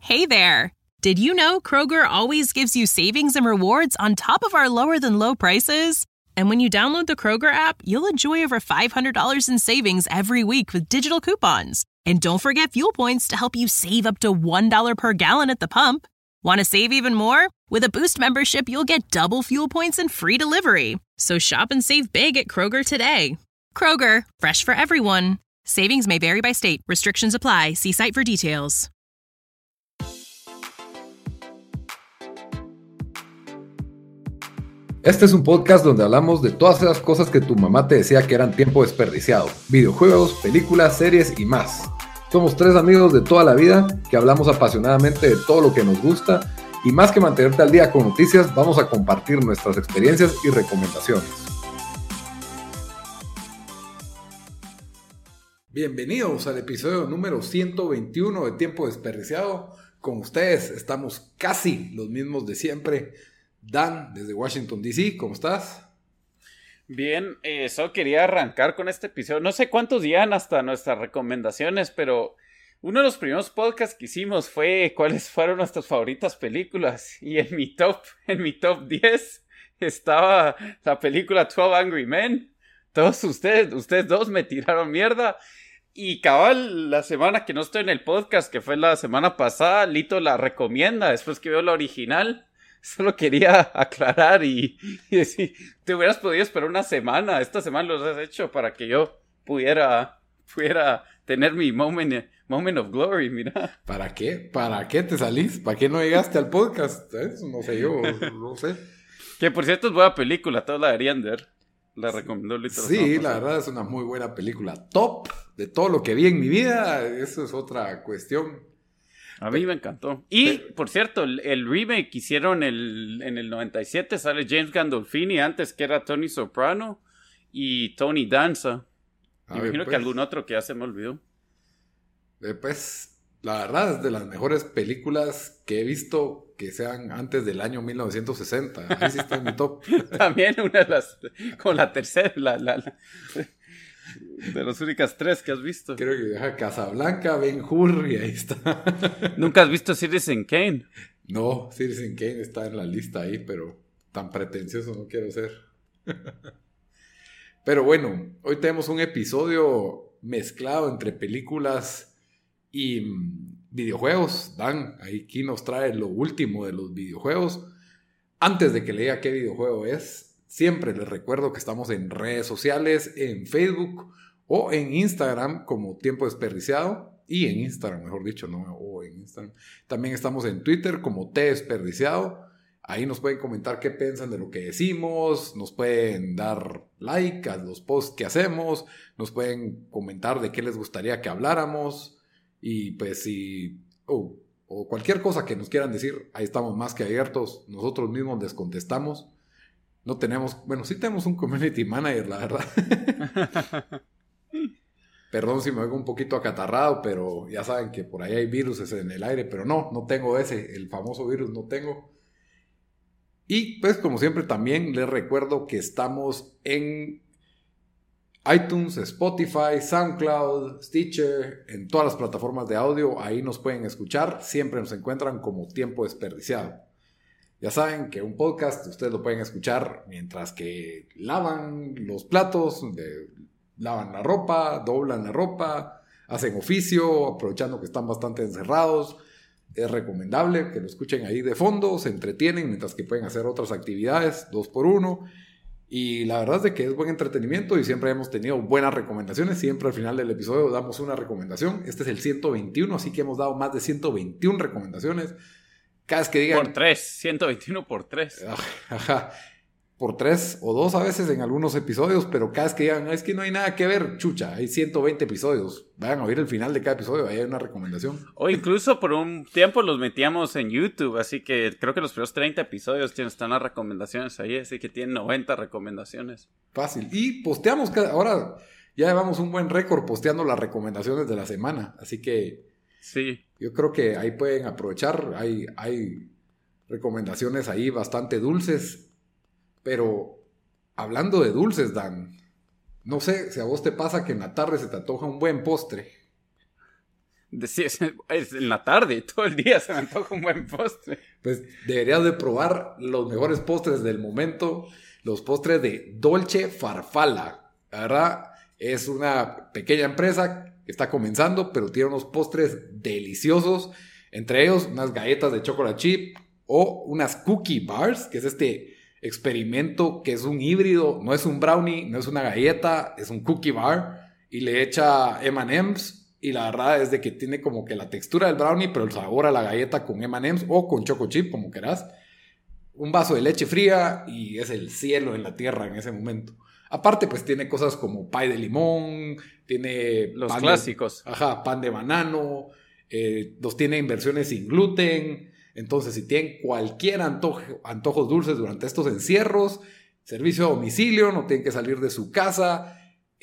Hey there! Did you know Kroger always gives you savings and rewards on top of our lower-than-low prices? And when you download the Kroger app, you'll enjoy over $500 in savings every week with digital coupons. And don't forget fuel points to help you save up to $1 per gallon at the pump. Want to save even more? With a Boost membership, you'll get double fuel points and free delivery. So shop and save big at Kroger today. Kroger, fresh for everyone. Savings may vary by state. Restrictions apply. See site for details. Este es un podcast donde hablamos de todas esas cosas que tu mamá te decía que eran tiempo desperdiciado. Videojuegos, películas, series y más. Somos tres amigos de toda la vida que hablamos apasionadamente de todo lo que nos gusta y más que mantenerte al día con noticias, vamos a compartir nuestras experiencias y recomendaciones. Bienvenidos al episodio número 121 de Tiempo Desperdiciado. Con ustedes estamos casi los mismos de siempre. Dan, desde Washington, D.C., ¿cómo estás? Bien, solo quería arrancar con este episodio. No sé cuántos llegan hasta nuestras recomendaciones, pero uno de los primeros podcasts que hicimos fue cuáles fueron nuestras favoritas películas. Y en mi top 10 estaba la película 12 Angry Men. Todos ustedes dos me tiraron mierda. Y cabal, la semana que no estoy en el podcast, que fue la semana pasada, Lito la recomienda después que veo la original. Solo quería aclarar y decir, te hubieras podido esperar una semana. Esta semana lo has hecho para que yo pudiera tener mi moment of glory, mira. ¿Para qué? ¿Para qué te salís? ¿Para qué no llegaste al podcast? Eso no sé, yo no sé. Que por cierto es buena película, todos la deberían ver. La recomendó Lito. Sí, la verdad es una muy buena película. Top de todo lo que vi en mi vida, eso es otra cuestión. A mí me encantó. Y, por cierto, el remake que hicieron en el 97 sale James Gandolfini, antes que era Tony Soprano y Tony Danza. Imagino que algún otro que ya se me olvidó. Pues, la verdad es de las mejores películas que he visto que sean antes del año 1960. Ahí sí está en mi top. También una de las, como la tercera, de las únicas tres que has visto. Creo que deja Casablanca, Ben-Hur y ahí está. ¿Nunca has visto Citizen Kane? No, Citizen Kane está en la lista ahí, pero tan pretencioso no quiero ser. Pero bueno, hoy tenemos un episodio mezclado entre películas y videojuegos. Dan, aquí nos trae lo último de los videojuegos. Antes de que le diga qué videojuego es, siempre les recuerdo que estamos en redes sociales, en Facebook o en Instagram como Tiempo Desperdiciado. Y en Instagram, mejor dicho, no, o en Instagram. También estamos en Twitter como T Desperdiciado. Ahí nos pueden comentar qué piensan de lo que decimos, nos pueden dar like a los posts que hacemos, nos pueden comentar de qué les gustaría que habláramos. Y pues si... o cualquier cosa que nos quieran decir, ahí estamos más que abiertos. Nosotros mismos les contestamos. No tenemos, bueno, sí tenemos un community manager, la verdad. Perdón si me oigo un poquito acatarrado, pero ya saben que por ahí hay virus en el aire, pero no tengo el famoso virus no tengo. Y pues como siempre también les recuerdo que estamos en iTunes, Spotify, SoundCloud, Stitcher, en todas las plataformas de audio, ahí nos pueden escuchar, siempre nos encuentran como Tiempo Desperdiciado. Ya saben que un podcast ustedes lo pueden escuchar mientras que lavan los platos, lavan la ropa, doblan la ropa, hacen oficio, aprovechando que están bastante encerrados. Es recomendable que lo escuchen ahí de fondo, se entretienen mientras que pueden hacer otras actividades, 2x1. Y la verdad es de que es buen entretenimiento y siempre hemos tenido buenas recomendaciones. Siempre al final del episodio damos una recomendación. Este es el 121, así que hemos dado más de 121 recomendaciones. Cada vez que digan... Por 3, 121 por 3. Ajá. Por 3 o 2 a veces en algunos episodios, pero cada vez que digan, es que no hay nada que ver, chucha, hay 120 episodios. Vayan a oír el final de cada episodio, ahí hay una recomendación. O incluso por un tiempo los metíamos en YouTube, así que creo que los primeros 30 episodios están las recomendaciones ahí, así que tienen 90 recomendaciones. Fácil. Y posteamos ahora ya llevamos un buen récord posteando las recomendaciones de la semana, así que sí, yo creo que ahí pueden aprovechar, hay recomendaciones ahí bastante dulces. Pero hablando de dulces, Dan, no sé si a vos te pasa que en la tarde se te antoja un buen postre. Sí, es en la tarde, todo el día se me antoja un buen postre. Pues deberías de probar los mejores postres del momento, los postres de Dolce Farfalla. La verdad, es una pequeña empresa que está comenzando, pero tiene unos postres deliciosos, entre ellos unas galletas de chocolate chip o unas cookie bars, que es este experimento que es un híbrido, no es un brownie, no es una galleta, es un cookie bar, y le echa M&M's. Y la verdad es de que tiene como que la textura del brownie, pero el sabor a la galleta con M&M's o con choco chip, como querás. Un vaso de leche fría y es el cielo en la tierra en ese momento. Aparte, pues tiene cosas como pie de limón, tiene... Los clásicos. Pan de banano, los tiene en versiones sin gluten. Entonces, si tienen cualquier antojos dulces durante estos encierros, servicio a domicilio, no tienen que salir de su casa.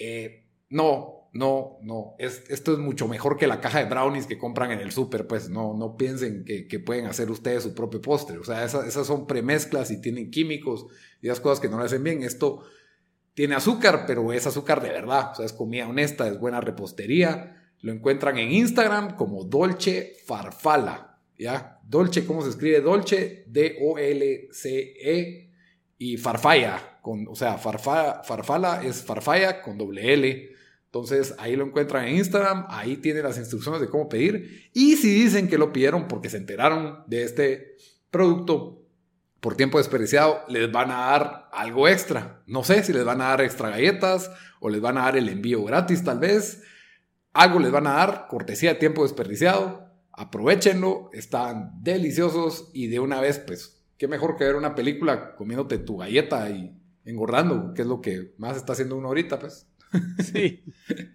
No. Esto es mucho mejor que la caja de brownies que compran en el súper, pues no piensen que pueden hacer ustedes su propio postre. O sea, esas son premezclas y tienen químicos y las cosas que no le hacen bien. Esto tiene azúcar, pero es azúcar de verdad. O sea, es comida honesta, es buena repostería. Lo encuentran en Instagram como Dolce Farfalla, ¿ya? Dolce, ¿cómo se escribe? Dolce, D-O-L-C-E, y Farfalla, Farfalla es Farfalla con doble L. Entonces ahí lo encuentran en Instagram, ahí tienen las instrucciones de cómo pedir, y si dicen que lo pidieron porque se enteraron de este producto por tiempo desperdiciado, les van a dar algo extra. No sé si les van a dar extra galletas o les van a dar el envío gratis tal vez. Algo les van a dar, cortesía de tiempo desperdiciado. Aprovechenlo, están deliciosos y de una vez, pues, qué mejor que ver una película comiéndote tu galleta y engordando, que es lo que más está haciendo uno ahorita, pues. Sí.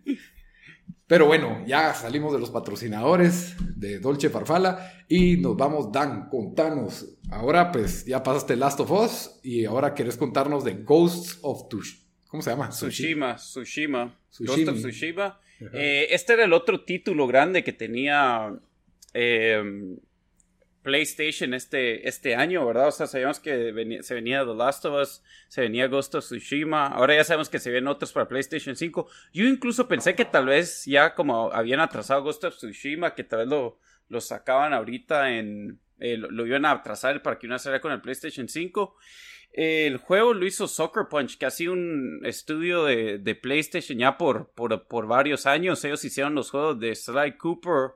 Pero bueno, ya salimos de los patrocinadores de Dolce Farfalla y nos vamos, Dan, contanos. Ahora pues ya pasaste Last of Us y ahora querés contarnos de Ghosts of Tsushima. ¿Cómo se llama? Tsushima. Ghost of Tsushima. Este era el otro título grande que tenía PlayStation este año, ¿verdad? O sea, sabíamos que se venía The Last of Us, se venía Ghost of Tsushima, ahora ya sabemos que se vienen otros para PlayStation 5. Yo incluso pensé que tal vez ya como habían atrasado Ghost of Tsushima, que tal vez lo sacaban ahorita lo iban a atrasar para que una saliera con el PlayStation 5. El juego lo hizo Sucker Punch, que ha sido un estudio de PlayStation ya por varios años. Ellos hicieron los juegos de Sly Cooper,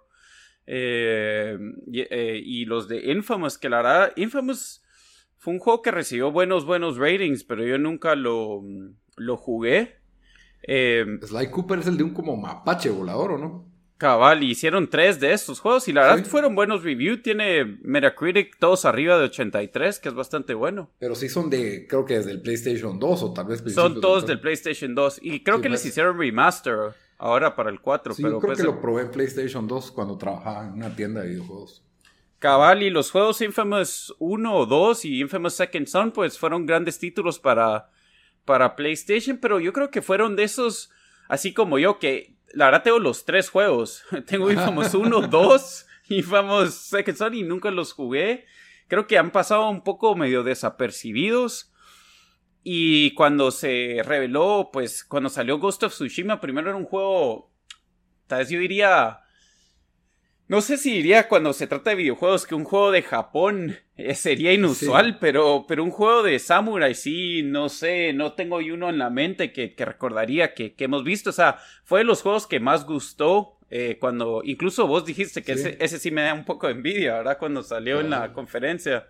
y los de Infamous, que la verdad Infamous fue un juego que recibió buenos ratings, pero yo nunca lo jugué. Sly Cooper es el de un como mapache volador, ¿o no? Cabal, hicieron 3 de estos juegos y la verdad fueron buenos reviews. Tiene Metacritic todos arriba de 83, que es bastante bueno. Pero sí son creo que desde el PlayStation 2 o tal vez... Son todos del PlayStation 2 y creo que les hicieron remaster ahora para el 4. Sí, pero yo creo pues, que lo probé en PlayStation 2 cuando trabajaba en una tienda de videojuegos. Cabal, y los juegos Infamous 1 o 2 y Infamous Second Son pues fueron grandes títulos para PlayStation, pero yo creo que fueron de esos, así como yo, que la verdad tengo los 3 juegos. Tengo Infamous 1, 2, Infamous Second Son y nunca los jugué. Creo que han pasado un poco medio desapercibidos. Y cuando se reveló, pues cuando salió Ghost of Tsushima, primero era un juego, tal vez yo diría, no sé si diría cuando se trata de videojuegos que un juego de Japón sería inusual, sí. pero un juego de samurai sí, no sé, no tengo uno en la mente que recordaría que hemos visto. O sea, fue de los juegos que más gustó cuando, incluso vos dijiste que ese sí me da un poco de envidia, ¿verdad? Cuando salió en la conferencia.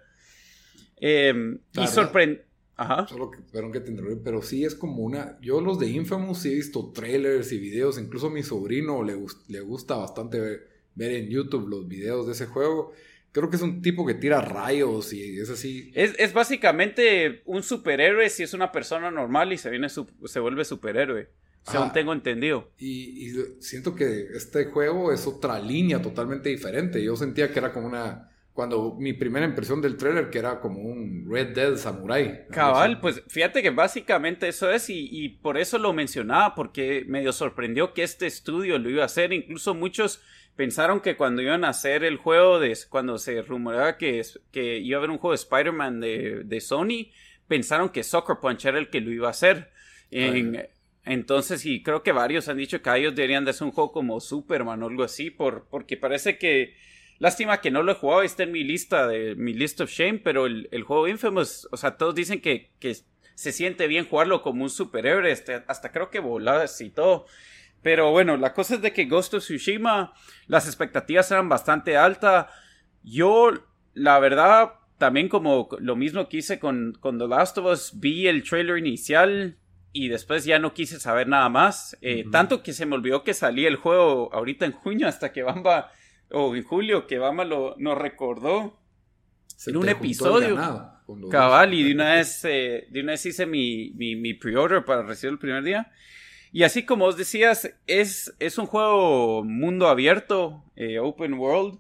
Y sorprendió. Ajá. Perdón que te interrumpí, pero sí es como yo los de Infamous sí he visto trailers y videos, incluso a mi sobrino le gusta bastante ver en YouTube los videos de ese juego. Creo que es un tipo que tira rayos y es así. Es básicamente un superhéroe si es una persona normal y se vuelve superhéroe, según tengo entendido. Y siento que este juego es otra línea totalmente diferente. Yo sentía que era como cuando mi primera impresión del trailer, que era como un Red Dead Samurai. Cabal, pues fíjate que básicamente eso es, y por eso lo mencionaba, porque medio sorprendió que este estudio lo iba a hacer. Incluso muchos pensaron que cuando iban a hacer el juego, cuando se rumoreaba que iba a haber un juego de Spider-Man de Sony, pensaron que Sucker Punch era el que lo iba a hacer. Entonces, y creo que varios han dicho que ellos deberían de hacer un juego como Superman o algo así, porque parece que, lástima que no lo he jugado, está en mi lista of shame, pero el juego Infamous, o sea, todos dicen que se siente bien jugarlo como un superhéroe, hasta creo que volas y todo. Pero bueno, la cosa es de que Ghost of Tsushima, las expectativas eran bastante altas. Yo, la verdad, también como lo mismo que hice con The Last of Us, vi el trailer inicial y después ya no quise saber nada más. Tanto que se me olvidó que salía el juego ahorita en junio, hasta que Bamba, o en julio, que Bamba nos recordó en un episodio. Cabal, y de una vez hice mi pre-order para recibir el primer día. Y así como os decías, es un juego mundo abierto, open world,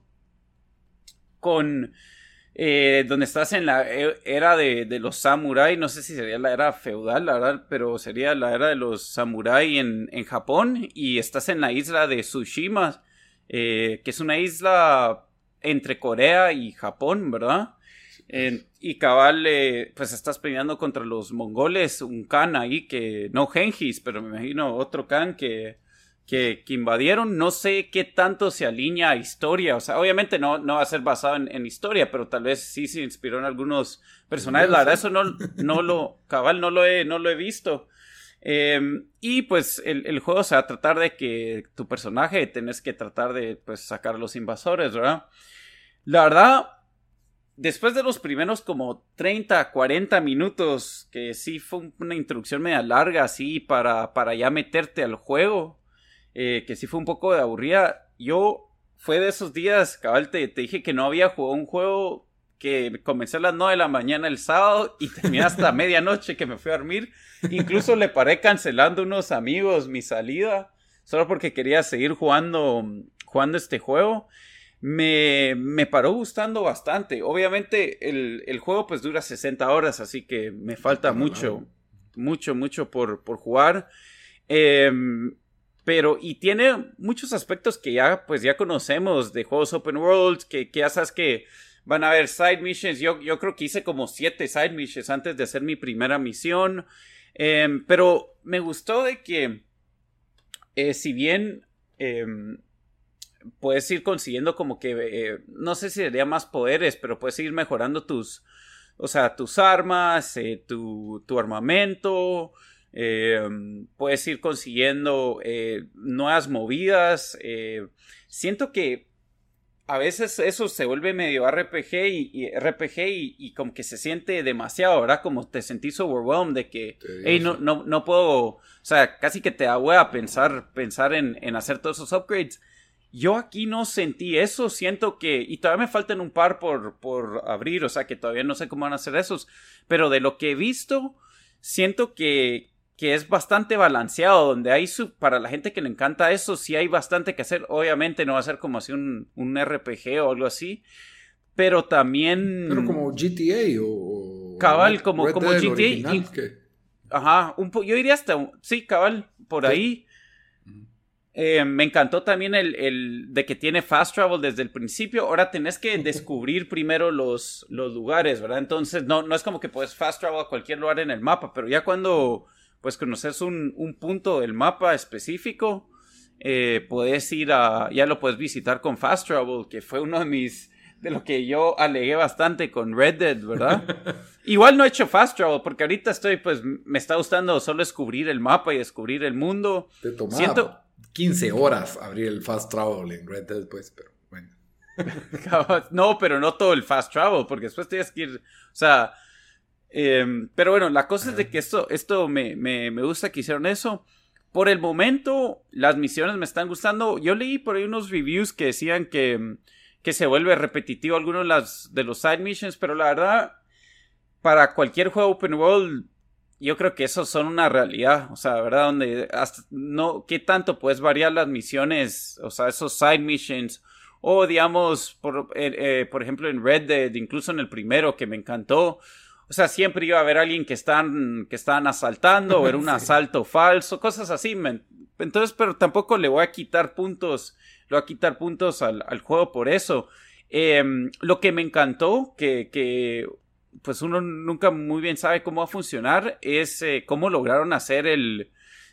con donde estás en la era de los samuráis. No sé si sería la era feudal, la verdad, pero sería la era de los samuráis en Japón, y estás en la isla de Tsushima, que es una isla entre Corea y Japón, ¿verdad? Y cabal, pues estás peleando contra los mongoles, un Khan ahí que, no Genghis, pero me imagino otro Khan que invadieron. No sé qué tanto se alinea a historia, o sea, obviamente no va a ser basado en historia, pero tal vez sí se inspiró en algunos personajes. La verdad, eso no lo he visto. Y pues el juego se va a tratar de que tu personaje tenés que tratar de, pues, sacar a los invasores, ¿verdad? La verdad, después de los primeros como 30, 40 minutos, que sí fue una introducción media larga, así, para ya meterte al juego, que sí fue un poco de aburrida. Yo fue de esos días, cabal, te dije que no había jugado un juego, que comencé a las 9 de la mañana el sábado y terminé hasta medianoche que me fui a dormir. Incluso le paré cancelando unos amigos mi salida, solo porque quería seguir jugando este juego. Me paró gustando bastante. Obviamente el juego pues dura 60 horas, así que me falta mucho por jugar. Pero, y tiene muchos aspectos que ya conocemos de juegos open world, que ya sabes que van a haber side missions. Yo creo que hice como 7 side missions antes de hacer mi primera misión. Pero me gustó de que, si bien puedes ir consiguiendo como que, no sé si sería más poderes, pero puedes ir mejorando tus armas, tu armamento. Puedes ir consiguiendo nuevas movidas. Siento que a veces eso se vuelve medio RPG y como que se siente demasiado, ¿verdad? Como te sentís overwhelmed de que hey, no puedo, o sea, casi que te da hueva pensar en hacer todos esos upgrades. Yo aquí no sentí eso. Siento que, y todavía me faltan un par por abrir, o sea que todavía no sé cómo van a hacer esos, pero de lo que he visto, siento que es bastante balanceado, donde hay para la gente que le encanta eso, sí hay bastante que hacer. Obviamente no va a ser como así un RPG o algo así, pero también... Pero como GTA o cabal, como GTA. Original, ajá, yo diría hasta... Sí, cabal, por ahí. Me encantó también el de que tiene fast travel desde el principio. Ahora tenés que descubrir primero los lugares, ¿verdad? Entonces no es como que puedes fast travel a cualquier lugar en el mapa, pero ya cuando pues conoces un punto del mapa específico, puedes ir ya lo puedes visitar con fast travel, que fue uno de lo que yo alegué bastante con Red Dead, ¿verdad? Igual no he hecho fast travel, porque ahorita me está gustando solo descubrir el mapa y descubrir el mundo. Te tomaba 15 horas abrir el fast travel en Red Dead, pues, pero bueno. No, pero no todo el fast travel, porque después tienes que ir, o sea... pero bueno, la cosa es de que esto me gusta que hicieron eso. Por el momento, las misiones me están gustando. Yo leí por ahí unos reviews que decían que se vuelve repetitivo algunos de los side missions, pero la verdad, para cualquier juego open world, yo creo que esos son una realidad. O sea, ¿verdad? Donde hasta qué tanto puedes variar las misiones, o sea, esos side missions. O digamos, por ejemplo, en Red Dead, incluso en el primero que me encantó. O sea, siempre iba a haber alguien que estaban asaltando, o era un asalto falso, cosas así. Entonces, pero tampoco le voy a quitar puntos al juego por eso. Lo que me encantó, que pues uno nunca muy bien sabe cómo va a funcionar, es cómo lograron hacer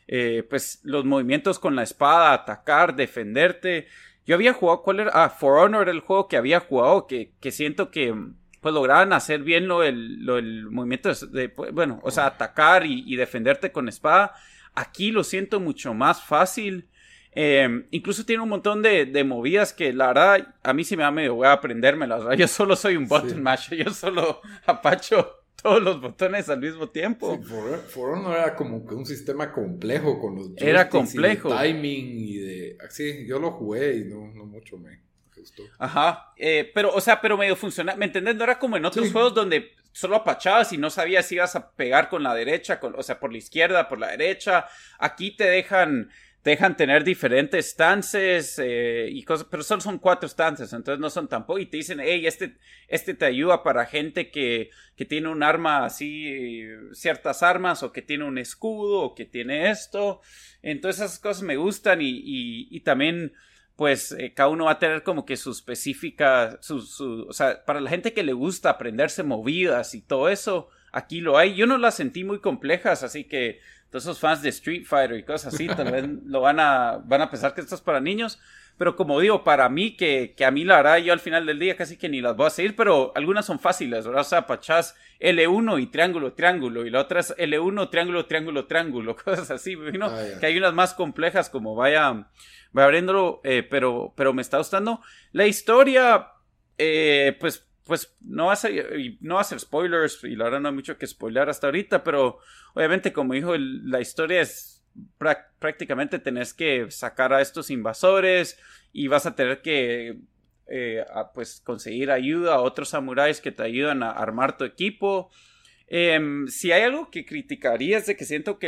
pues los movimientos con la espada, atacar, defenderte. Yo había jugado, ¿cuál era? For Honor era el juego que había jugado, que siento que pues lograban hacer bien el movimiento bueno, o sea, atacar y defenderte con espada. Aquí lo siento mucho más fácil. Incluso tiene un montón de movidas que la verdad a mí sí me da medio voy a aprendérmelas, ¿verdad? Yo solo soy un button masher, yo solo apacho todos los botones al mismo tiempo. Sí, For Honor era como que un sistema complejo con los joysticks. Era complejo. Y de timing y de... Sí, yo lo jugué y no mucho me gustó. Ajá, pero medio funciona, ¿me entendés? No era como en otros juegos donde solo apachabas y no sabías si ibas a pegar con la derecha, o sea, por la izquierda, por la derecha. Aquí te dejan tener diferentes stances y cosas, pero solo son 4 stances, entonces no son tampoco, y te dicen, hey, este te ayuda para gente que tiene un arma así, ciertas armas, o que tiene un escudo, o que tiene esto. Entonces esas cosas me gustan y también, pues, cada uno va a tener como que su específica, o sea, para la gente que le gusta aprenderse movidas y todo eso, aquí lo hay. Yo no las sentí muy complejas, así que todos esos fans de Street Fighter y cosas así tal vez lo van a pensar que esto es para niños, pero como digo, para mí, que a mí la verdad yo al final del día casi que ni las voy a seguir, pero algunas son fáciles, ¿verdad? O sea, pachás L1 y triángulo, triángulo, y la otra es L1, triángulo, triángulo, triángulo, cosas así, ¿no? Que hay unas más complejas como vaya abriéndolo, pero me está gustando. La historia, pues no va a ser spoilers, y la verdad no hay mucho que spoiler hasta ahorita, pero obviamente, como dijo, la historia es prácticamente tenés que sacar a estos invasores y vas a tener que pues conseguir ayuda a otros samuráis que te ayudan a armar tu equipo. Si hay algo que criticaría es de que siento que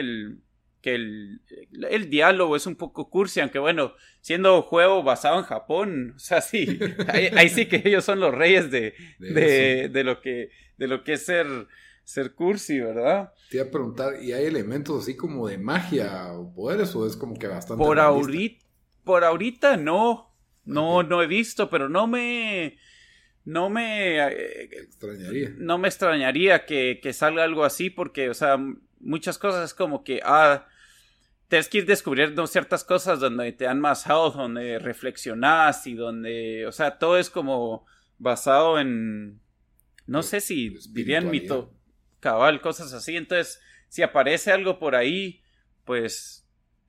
el diálogo es un poco cursi, aunque bueno, siendo juego basado en Japón, o sea, sí, ahí sí que ellos son los reyes de lo que es ser cursi, ¿verdad? Te iba a preguntar, ¿y hay elementos así como de magia o poderes, o es como que bastante por ahorita no he visto, pero no me extrañaría. No me extrañaría que salga algo así, porque, o sea, muchas cosas es como que tienes que ir descubriendo ciertas cosas donde te dan más health, donde reflexionás y donde, o sea, todo es como basado en, no sé si dirían mito cabal, cosas así. Entonces, si aparece algo por ahí, pues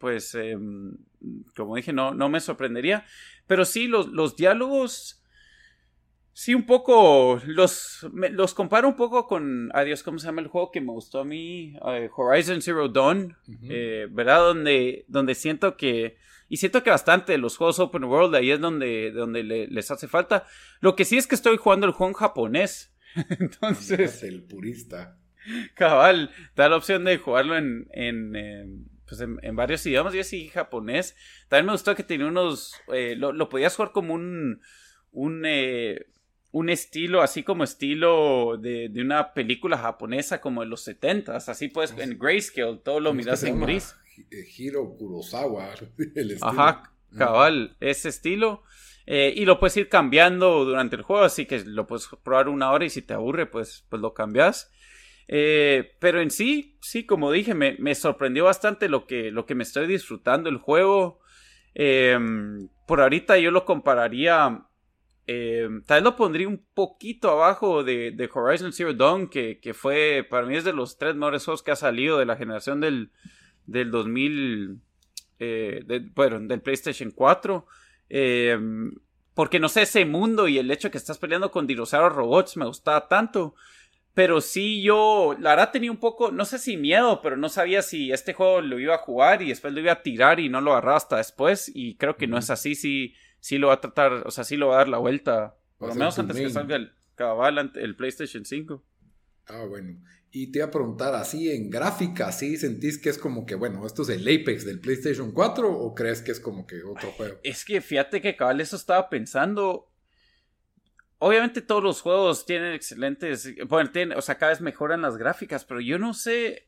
como dije, no me sorprendería. Pero sí, los diálogos, sí, un poco, los comparo un poco con, adiós, ¿cómo se llama el juego que me gustó a mí? Horizon Zero Dawn, ¿verdad? Donde siento que bastante de los juegos Open World, ahí es donde les hace falta. Lo que sí es que estoy jugando el juego en japonés. Entonces, el purista. Cabal, te da la opción de jugarlo en varios idiomas. Yo sí, japonés. También me gustó que tenía unos, lo podías jugar como un estilo, así como estilo de una película japonesa como de los 70s, así pues en grayscale, todo lo miras en gris. Hiro Kurosawa, el estilo. Ajá, cabal, ese estilo. Y lo puedes ir cambiando durante el juego, así que lo puedes probar 1 hora y si te aburre, pues lo cambias. Pero en sí, como dije, me sorprendió bastante lo que me estoy disfrutando el juego. Por ahorita yo lo compararía, tal vez lo pondría un poquito abajo de Horizon Zero Dawn, que fue, para mí es de los 3 mejores juegos que ha salido de la generación del 2000, del PlayStation 4. Porque no sé, ese mundo y el hecho de que estás peleando con dinosaurios robots me gustaba tanto. Pero sí, yo la verdad tenía un poco, no sé si miedo, pero no sabía si este juego lo iba a jugar y después lo iba a tirar y no lo agarraba hasta después. Y creo que no es así, sí lo va a tratar, o sea, sí lo va a dar la vuelta. Por lo menos antes que salga el PlayStation 5. Ah, bueno. Y te iba a preguntar, así en gráfica, ¿sí sentís que es como que, bueno, esto es el Apex del PlayStation 4 o crees que es como que otro juego? Es que fíjate que cabal eso estaba pensando. Obviamente todos los juegos tienen excelentes, bueno, o sea, cada vez mejoran las gráficas, pero yo no sé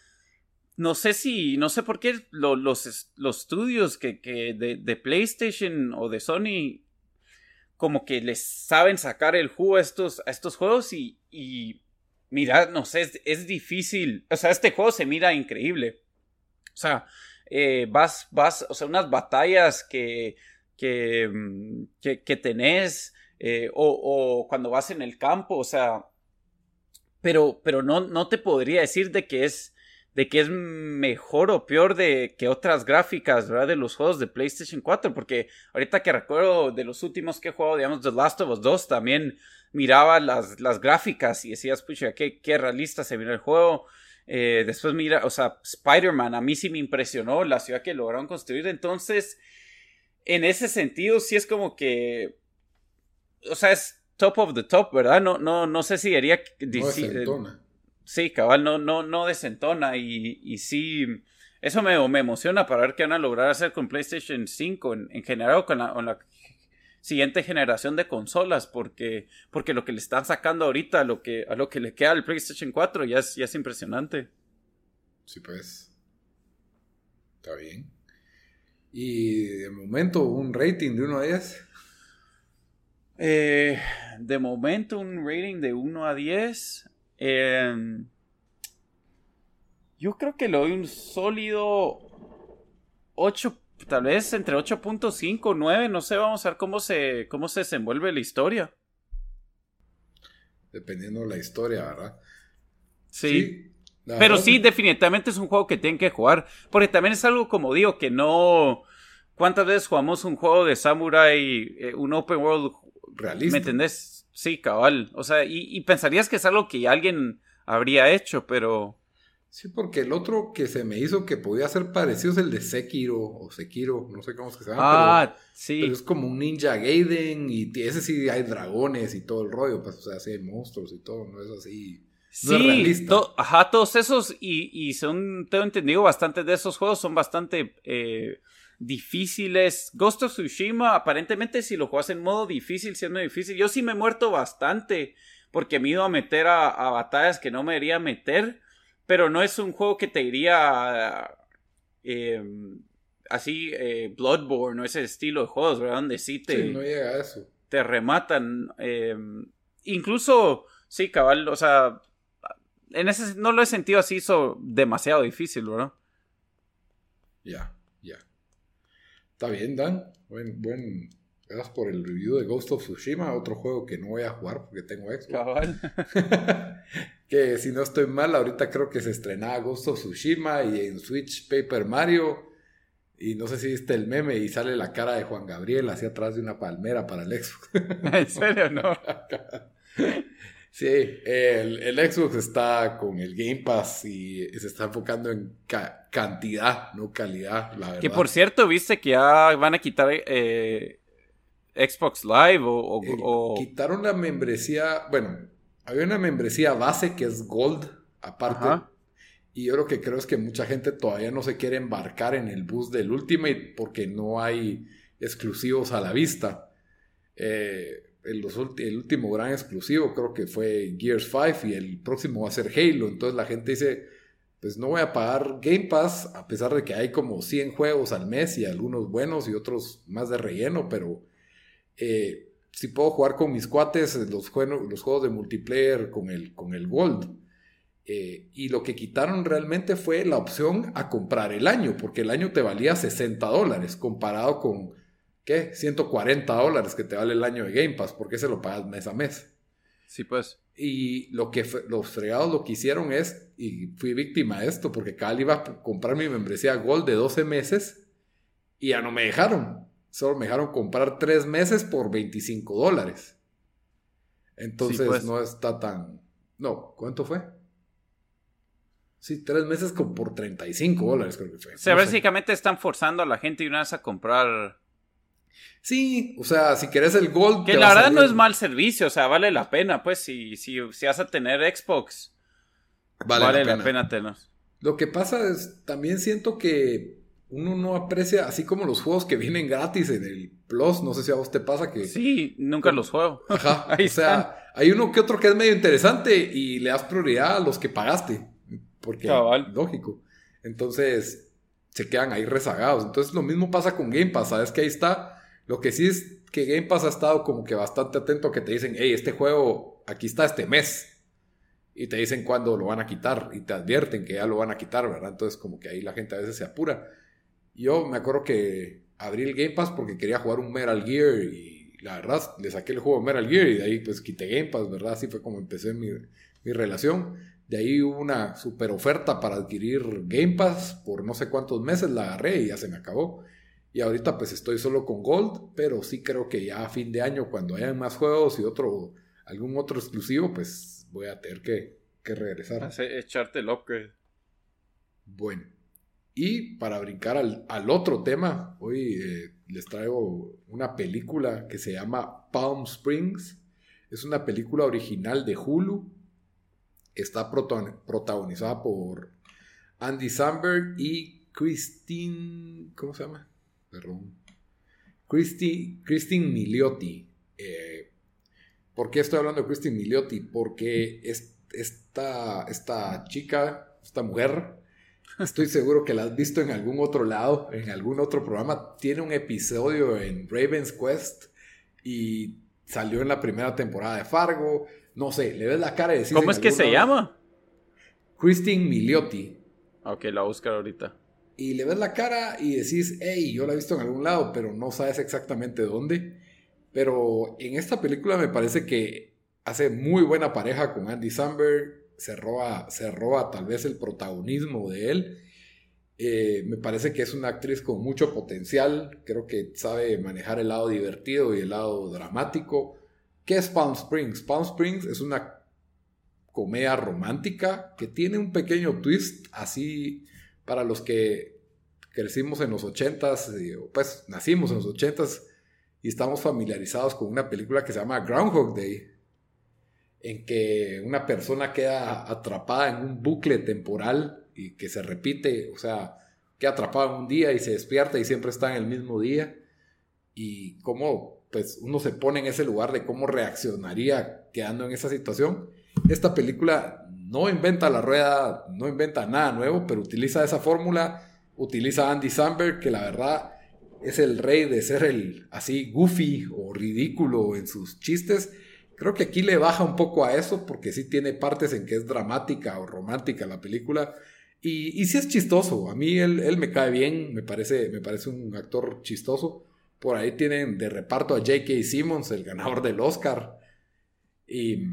por qué los estudios de PlayStation o de Sony como que les saben sacar el jugo a estos juegos y mira, no sé, es difícil. O sea, este juego se mira increíble. O sea, o sea, unas batallas que tenés, o cuando vas en el campo, o sea, pero no te podría decir de que es mejor o peor que otras gráficas, ¿verdad? De los juegos de PlayStation 4, porque ahorita que recuerdo de los últimos que he jugado, digamos, The Last of Us 2, también miraba las gráficas y decías, pucha, qué realista se mira el juego. Después mira, o sea, Spider-Man, a mí sí me impresionó la ciudad que lograron construir. Entonces, en ese sentido, sí es como que, o sea, es top of the top, ¿verdad? No sé si diría... No desentona. Sí, cabal, no desentona y sí, eso me emociona para ver qué van a lograr hacer con PlayStation 5 en general o con la siguiente generación de consolas, porque lo que le están sacando ahorita a lo que le queda al PlayStation 4 ya es impresionante. Sí, pues. Está bien. Y de momento, un rating de 1 a 10. De momento, un rating de 1 a 10. Yo creo que le doy un sólido 8, tal vez entre 8.5 y 9, no sé, vamos a ver cómo se desenvuelve la historia. Dependiendo de la historia, ¿verdad? Sí. Pero sí, definitivamente es un juego que tienen que jugar, porque también es algo, como digo, que no... ¿Cuántas veces jugamos un juego de samurai, un open world realista? ¿Me entendés? Sí, cabal. O sea, y pensarías que es algo que alguien habría hecho, pero... Sí, porque el otro que se me hizo que podía ser parecido es el de Sekiro, no sé cómo es que se llama. Sí. Pero es como un Ninja Gaiden y ese sí hay dragones y todo el rollo, pues, o sea, sí hay monstruos y todo, no es así... Sí, no es realista. Todos esos, y según tengo entendido, bastantes de esos juegos son bastante... difíciles. Ghost of Tsushima, aparentemente si lo juegas en modo difícil, sí es muy difícil. Yo sí me he muerto bastante porque me he ido a meter a batallas que no me debería meter, pero no es un juego que te iría así Bloodborne o ese estilo de juegos, ¿verdad? Donde sí no llega a eso. Te rematan. Incluso, sí, cabal, o sea, en ese no lo he sentido así demasiado difícil, ¿verdad? Ya. Está bien, Dan. Buen. Gracias por el review de Ghost of Tsushima, otro juego que no voy a jugar porque tengo Xbox. Cabal. Que si no estoy mal, ahorita creo que se estrenaba Ghost of Tsushima y en Switch Paper Mario. Y no sé si viste el meme y sale la cara de Juan Gabriel hacia atrás de una palmera para el Xbox. ¿En serio, no? Sí, el Xbox está con el Game Pass y se está enfocando en cantidad, no calidad, la verdad. Que por cierto, viste que ya van a quitar Xbox Live o... Quitaron la membresía, bueno, había una membresía base que es Gold, aparte. Ajá. Y yo lo que creo es que mucha gente todavía no se quiere embarcar en el bus del Ultimate porque no hay exclusivos a la vista. El último gran exclusivo creo que fue Gears 5 y el próximo va a ser Halo. Entonces la gente dice, pues no voy a pagar Game Pass, a pesar de que hay como 100 juegos al mes y algunos buenos y otros más de relleno, pero si puedo jugar con mis cuates los juegos de multiplayer con el Gold. Y lo que quitaron realmente fue la opción a comprar el año, porque el año te valía $60 comparado con ¿qué? $140 que te vale el año de Game Pass, porque se lo pagas mes a mes. Sí, pues. Y los fregados lo que hicieron es, y fui víctima de esto, porque cada iba a comprar mi membresía Gold de 12 meses y ya no me dejaron. Solo me dejaron comprar 3 meses por $25. Entonces sí, pues. No está tan... No, ¿cuánto fue? Sí, 3 meses como por $35 creo que fue. O sea, básicamente están forzando a la gente y una vez a comprar... Sí, o sea, si querés el Gold... Que la verdad no es mal servicio, o sea, vale la pena, pues, si vas a tener Xbox, vale la pena tenerlo. Lo que pasa es, también siento que uno no aprecia, así como los juegos que vienen gratis en el Plus, no sé si a vos te pasa que... Sí, nunca los juego. Ajá, o sea, hay uno que otro que es medio interesante y le das prioridad a los que pagaste, porque cabal. Lógico. Entonces, se quedan ahí rezagados. Entonces, lo mismo pasa con Game Pass, ¿sabes? Que ahí está... Lo que sí es que Game Pass ha estado como que bastante atento a que te dicen, hey, este juego aquí está este mes. Y te dicen cuándo lo van a quitar y te advierten que ya lo van a quitar, ¿verdad? Entonces como que ahí la gente a veces se apura. Yo me acuerdo que abrí el Game Pass porque quería jugar un Metal Gear y la verdad le saqué el juego de Metal Gear y de ahí pues quité Game Pass, ¿verdad? Así fue como empecé mi relación. De ahí hubo una super oferta para adquirir Game Pass por no sé cuántos meses, la agarré y ya se me acabó. Y ahorita pues estoy solo con Gold, pero sí creo que ya a fin de año, cuando hayan más juegos y algún otro exclusivo, pues voy a tener que regresar. Echarte el upgrade. Bueno, y para brincar al otro tema, hoy les traigo una película que se llama Palm Springs. Es una película original de Hulu. Está protagonizada por Andy Samberg y Christine... ¿Cómo se llama? Perdón. Christine Milioti. ¿Por qué estoy hablando de Christine Milioti? Porque esta chica, esta mujer, estoy seguro que la has visto en algún otro lado, en algún otro programa. Tiene un episodio en Raven's Quest y salió en la primera temporada de Fargo. No sé, le ves la cara y decís... ¿Cómo es que se llama? Christine Milioti. Ok, la voy a buscar ahorita. Y le ves la cara y decís, hey, yo la he visto en algún lado, pero no sabes exactamente dónde. Pero en esta película me parece que hace muy buena pareja con Andy Samberg. Se roba tal vez el protagonismo de él. Me parece que es una actriz con mucho potencial. Creo que sabe manejar el lado divertido y el lado dramático. ¿Qué es Palm Springs? Palm Springs es una comedia romántica que tiene un pequeño twist así para los que crecimos en los 80s, pues nacimos en los 80s y estamos familiarizados con una película que se llama Groundhog Day, en que una persona queda atrapada en un bucle temporal y que se repite, o sea, queda atrapada en un día y se despierta y siempre está en el mismo día, y cómo pues uno se pone en ese lugar de cómo reaccionaría quedando en esa situación. Esta película no inventa la rueda, no inventa nada nuevo, pero utiliza esa fórmula, utiliza a Andy Samberg, que la verdad es el rey de ser el así goofy o ridículo en sus chistes. Creo que aquí le baja un poco a eso, porque sí tiene partes en que es dramática o romántica la película, y sí es chistoso. A mí él me cae bien, me parece un actor chistoso. Por ahí tienen de reparto a J.K. Simmons, el ganador del Oscar. Y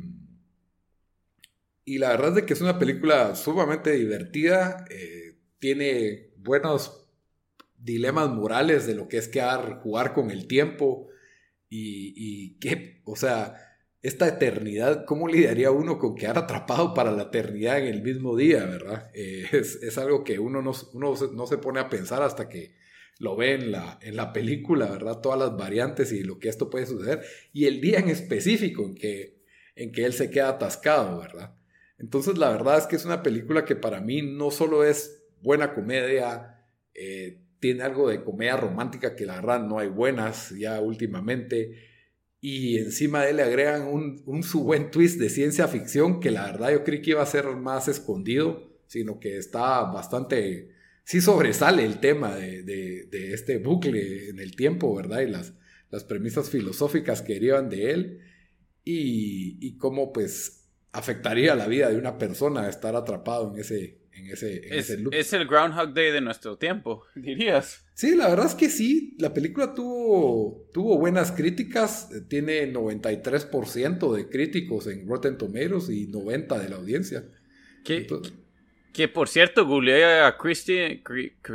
la verdad es de que es una película sumamente divertida. Tiene buenos dilemas morales de lo que es jugar con el tiempo. Y qué, o sea, esta eternidad, ¿cómo lidiaría uno con quedar atrapado para la eternidad en el mismo día, verdad? Es algo que uno no se pone a pensar hasta que lo ve en la película, ¿verdad? Todas las variantes y lo que esto puede suceder. Y el día en específico en que él se queda atascado, ¿verdad? Entonces la verdad es que es una película que para mí no solo es buena comedia, tiene algo de comedia romántica que la verdad no hay buenas ya últimamente. Y encima de él le agregan su buen twist de ciencia ficción que la verdad yo creí que iba a ser más escondido, sino que está bastante... Sí sobresale el tema de este bucle en el tiempo, ¿verdad? Y las premisas filosóficas que derivan de él y cómo pues afectaría la vida de una persona estar atrapado en ese loop. Es el Groundhog Day de nuestro tiempo, dirías. Sí, la verdad es que sí. La película tuvo buenas críticas. Tiene 93% de críticos en Rotten Tomatoes y 90% de la audiencia. Que por cierto, googleé a Christine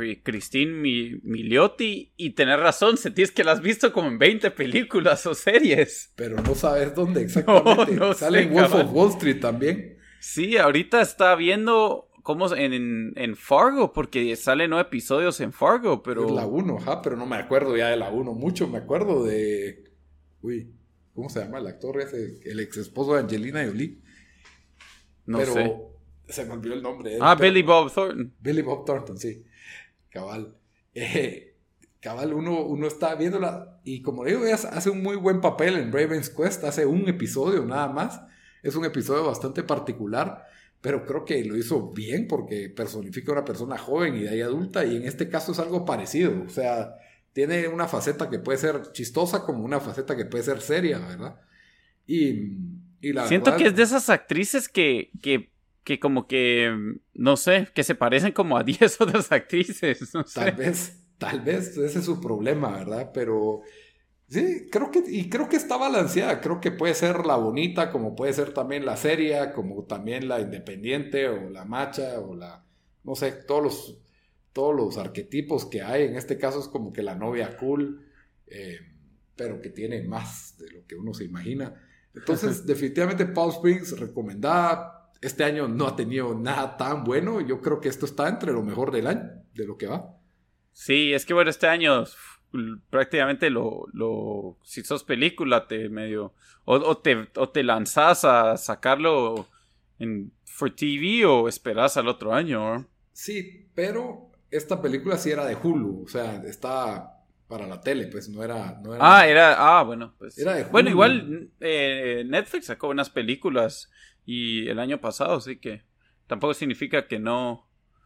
Milioti y tenés razón, sentís que la has visto como en 20 películas o series. Pero no sabes dónde exactamente. No sale en Wolf of Wall Street también. Sí, ahorita está viendo cómo en Fargo, porque salen 9 episodios en Fargo, pero... Es la 1, pero no me acuerdo ya de la 1 mucho. Me acuerdo de... Uy, ¿cómo se llama el actor ese? El ex esposo de Angelina Jolie. No sé. Se me olvidó el nombre. Billy Bob Thornton. Billy Bob Thornton, sí. Cabal. Cabal, uno está viéndola y como digo, hace un muy buen papel en Raven's Quest. Hace un episodio nada más. Es un episodio bastante particular, pero creo que lo hizo bien porque personifica a una persona joven y de ahí adulta, y en este caso es algo parecido. O sea, tiene una faceta que puede ser chistosa como una faceta que puede ser seria, ¿verdad? Y la Siento verdad, que es de esas actrices que como que, no sé, que se parecen como a 10 otras actrices, no sé. Tal vez. Tal vez ese es su problema, ¿verdad? Pero sí, creo que está balanceada. Creo que puede ser la bonita, como puede ser también la seria, como también la independiente o la macha o la, no sé, todos los arquetipos que hay. En este caso es como que la novia cool, pero que tiene más de lo que uno se imagina. Entonces, definitivamente Palm Springs recomendada. Este año no ha tenido nada tan bueno. Yo creo que esto está entre lo mejor del año, de lo que va. Sí, es que bueno, este año prácticamente si sos película te medio o te lanzás a sacarlo for TV o esperás al otro año, ¿no? Sí, pero esta película sí era de Hulu, o sea, está para la tele, pues no era bueno, pues era de Hulu. Bueno, igual Netflix sacó buenas películas y el año pasado, así que tampoco significa que no.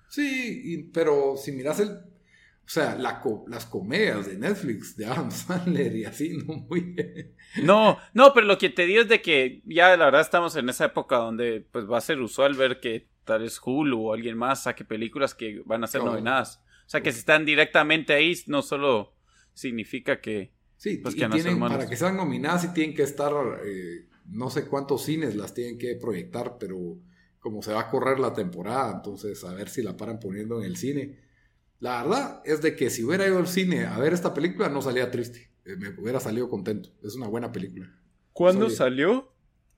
Sí, pero si miras o sea, las comedias de Netflix, de Adam Sandler y así, no muy... No, pero lo que te digo es de que ya la verdad estamos en esa época donde pues va a ser usual ver que tal vez Hulu o alguien más saque películas que van a ser nominadas. O sea, que si están directamente ahí, no solo significa que... Sí, pues, y que van a ser tienen, buenas. para que sean nominadas y tienen que estar, no sé cuántos cines las tienen que proyectar, pero como se va a correr la temporada, entonces a ver si la paran poniendo en el cine. La verdad es de que si hubiera ido al cine a ver esta película no salía triste, me hubiera salido contento, es una buena película. ¿Cuándo salió?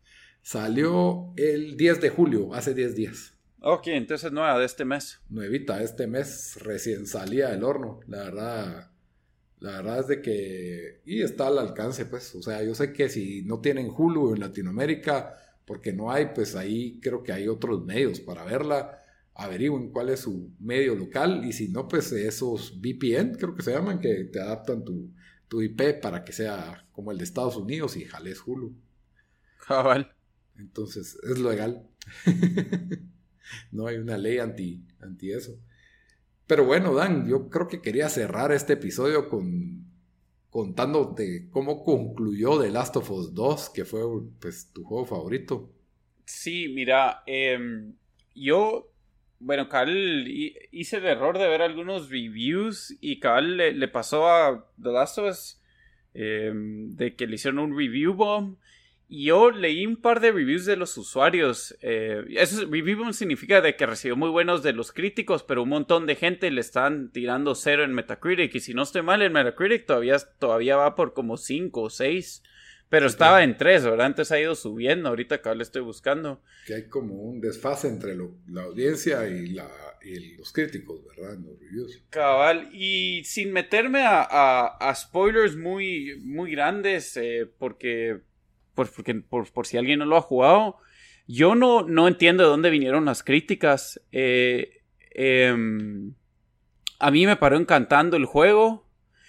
Salió el 10 de julio, hace 10 días. Ok, entonces nueva de este mes. Nuevita, este mes recién salía del horno, la verdad es de que... Y está al alcance, pues, o sea, yo sé que si no tienen Hulu en Latinoamérica, porque no hay, pues ahí creo que hay otros medios para verla. Averigüen cuál es su medio local y si no, pues esos VPN, creo que se llaman, que te adaptan tu IP para que sea como el de Estados Unidos y jales Hulu. Cabal. Entonces, es legal. No hay una ley anti eso. Pero bueno, Dan, yo creo que quería cerrar este episodio contándote cómo concluyó The Last of Us 2, que fue pues tu juego favorito. Sí, mira, yo... Bueno, cabal hice el error de ver algunos reviews y cabal le pasó a The Last of Us de que le hicieron un review bomb y yo leí un par de reviews de los usuarios. Eso review bomb significa de que recibió muy buenos de los críticos, pero un montón de gente le están tirando 0 en Metacritic y si no estoy mal en Metacritic todavía va por como 5 o 6. Pero sí, estaba en 3, ¿verdad? Entonces ha ido subiendo. Ahorita acá le estoy buscando. Que hay como un desfase entre la audiencia y los críticos, ¿verdad? En los reviews. Cabal. Y sin meterme a spoilers muy, muy grandes, porque por si alguien no lo ha jugado, yo no entiendo de dónde vinieron las críticas. A mí me paró encantando el juego.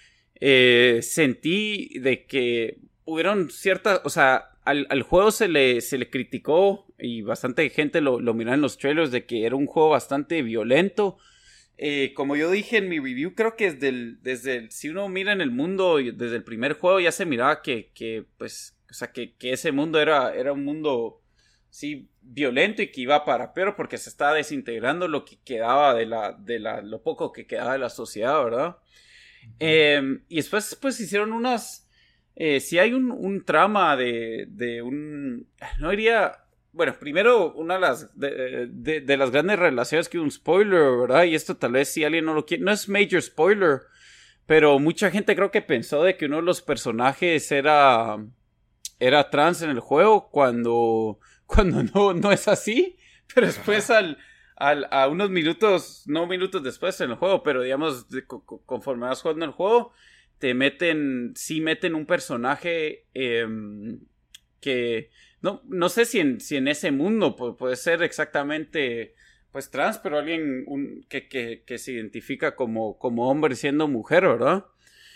Sentí de que hubieron ciertas, o sea, al juego se le criticó y bastante gente lo miró en los trailers de que era un juego bastante violento. Como yo dije en mi review, creo que si uno mira en el mundo, desde el primer juego ya se miraba pues, o sea, que ese mundo era un mundo, sí, violento y que iba para peor porque se estaba desintegrando lo que quedaba lo poco que quedaba de la sociedad, ¿verdad? Y después, pues, hicieron si hay un trama de un... No diría... Bueno, primero, una de las grandes relaciones que un spoiler, ¿verdad? Y esto tal vez si alguien no lo quiere... No es major spoiler, pero mucha gente creo que pensó de que uno de los personajes era trans en el juego cuando no es así. Pero después a unos minutos, no minutos después en el juego, pero digamos, conforme vas jugando el juego... meten un personaje que no sé si en ese mundo puede ser exactamente pues trans, pero alguien que se identifica como hombre siendo mujer, ¿verdad?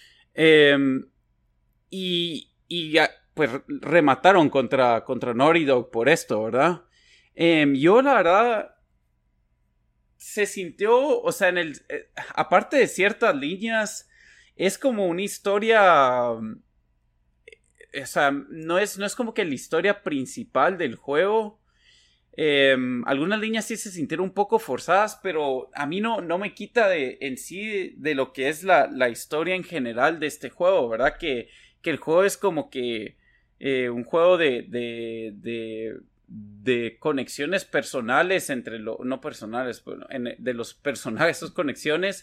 Y ya pues remataron contra Naughty Dog por esto, ¿verdad? Yo la verdad se sintió, o sea, aparte de ciertas líneas, es como una historia, o sea, no es como que la historia principal del juego, Algunas líneas sí se sintieron un poco forzadas, pero a mí no me quita en sí de lo que es la historia en general de este juego, ¿verdad? Que el juego es como que un juego de conexiones personales entre no personales, bueno, de los personajes, esas conexiones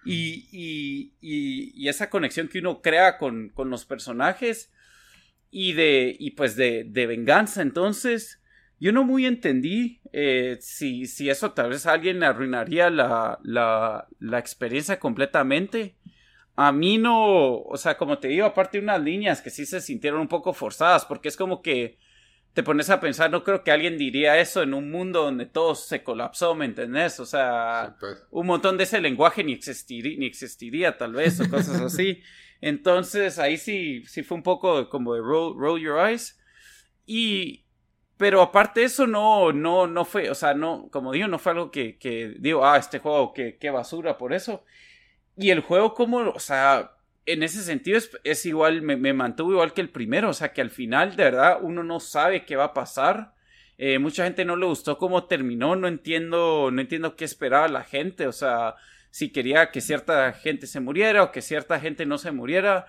y esa conexión que uno crea con los personajes y pues de venganza. Entonces yo no muy entendí si eso tal vez a alguien le arruinaría la experiencia completamente. A mí no, o sea, como te digo, aparte de unas líneas que sí se sintieron un poco forzadas, porque es como que te pones a pensar, no creo que alguien diría eso en un mundo donde todo se colapsó, ¿me entendés? O sea, Sí, pues. un montón de ese lenguaje ni existiría tal vez, o cosas así. Entonces, ahí sí fue un poco como de roll your eyes. Pero aparte de eso, no fue, o sea, no, como digo, no fue algo que digo, este juego, qué basura por eso. Y el juego como, o sea, en ese sentido es igual, me mantuvo igual que el primero, o sea, que al final de verdad uno no sabe qué va a pasar. Mucha gente no le gustó cómo terminó, no entiendo qué esperaba la gente, o sea, si quería que cierta gente se muriera o que cierta gente no se muriera.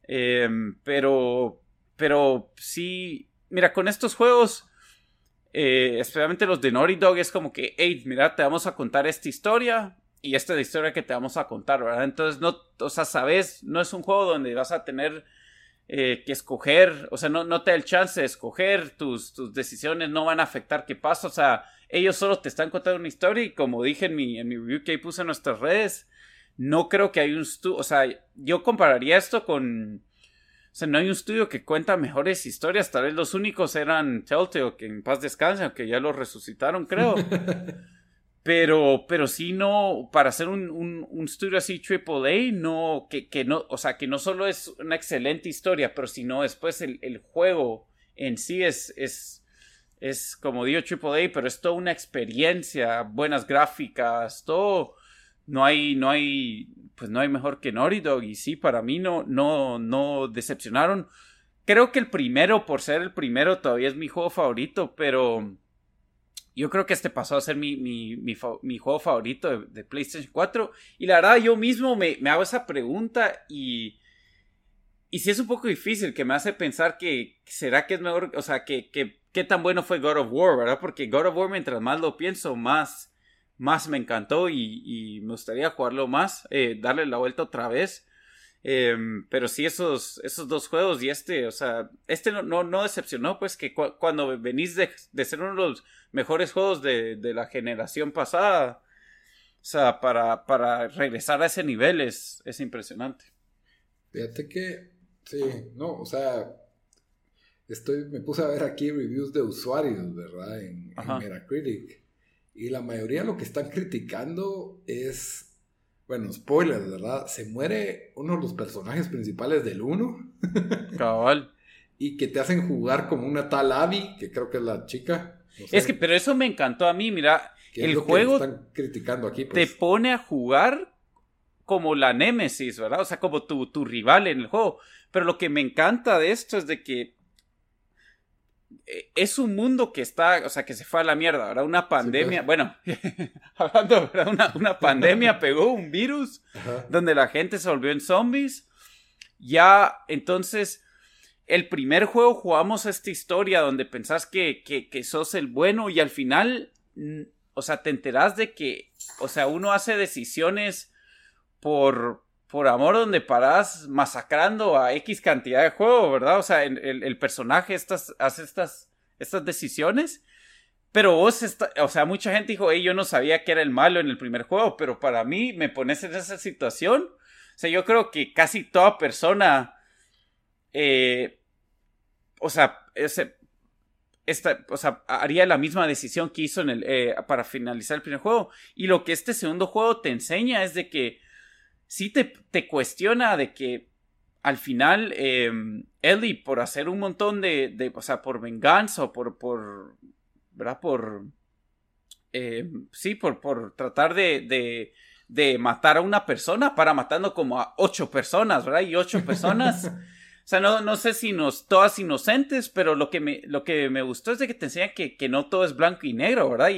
Pero sí, mira, con estos juegos, especialmente los de Naughty Dog, es como que, hey, mira, te vamos a contar esta historia. Y esta es la historia que te vamos a contar, ¿verdad? Entonces, no, o sea, sabes, no es un juego donde vas a tener que escoger, o sea, no te da el chance de escoger, tus decisiones no van a afectar qué pasa, o sea, ellos solo te están contando una historia y como dije en mi review que puse en nuestras redes, no creo que hay un estudio, o sea, yo compararía esto con, o sea, no hay un estudio que cuenta mejores historias, tal vez los únicos eran Telltale, que en paz descanse, aunque ya lo resucitaron, creo. Pero sí no, para hacer un estudio así AAA, no, que no, o sea, que no solo es una excelente historia, pero sino después el juego en sí es como digo AAA, pero es toda una experiencia, buenas gráficas, todo, no hay mejor que Naughty Dog, y sí, para mí no decepcionaron. Creo que el primero, por ser el primero, todavía es mi juego favorito, pero yo creo que este pasó a ser mi juego favorito de PlayStation 4. Y la verdad, yo mismo me hago esa pregunta y sí es un poco difícil, que me hace pensar que será que es mejor, o sea, que qué tan bueno fue God of War, ¿verdad? Porque God of War, mientras más lo pienso, más me encantó y me gustaría jugarlo más, darle la vuelta otra vez. Pero sí, esos dos juegos y o sea, no decepcionó, pues, que cuando venís de ser uno de los mejores juegos de la generación pasada, o sea, para regresar a ese nivel es impresionante. Fíjate que, sí, no, o sea, me puse a ver aquí reviews de usuarios, ¿verdad? En Metacritic, y la mayoría lo que están criticando es, bueno, spoilers, ¿verdad? Se muere uno de los personajes principales del 1. Cabal. Y que te hacen jugar como una tal Abby, que creo que es la chica. No sé. Es que, pero eso me encantó a mí, mira, el juego que están criticando aquí, pues. Te pone a jugar como la némesis, ¿verdad? O sea, como tu rival en el juego. Pero lo que me encanta de esto es de que es un mundo que está, o sea, que se fue a la mierda, ¿verdad? Una pandemia, sí, pues. Bueno, hablando, ¿verdad? Una pandemia pegó un virus. Ajá. Donde la gente se volvió en zombies. Ya, entonces, el primer juego jugamos esta historia donde pensás que sos el bueno y al final, o sea, te enterás de que, o sea, uno hace decisiones por amor, donde parás masacrando a X cantidad de juego, ¿verdad? O sea, el personaje hace estas decisiones, pero vos, o sea, mucha gente dijo, yo no sabía que era el malo en el primer juego, pero para mí, me pones en esa situación, o sea, yo creo que casi toda persona, o sea, haría la misma decisión que hizo para finalizar el primer juego, y lo que este segundo juego te enseña es de que sí te cuestiona de que al final Ellie, por hacer un montón o sea, por venganza o ¿verdad? Sí, por tratar de matar a una persona, para matando como a 8 personas, ¿verdad? Y 8 personas, o sea, no sé si todas inocentes, pero lo que me gustó es de que te enseñan que no todo es blanco y negro, ¿verdad?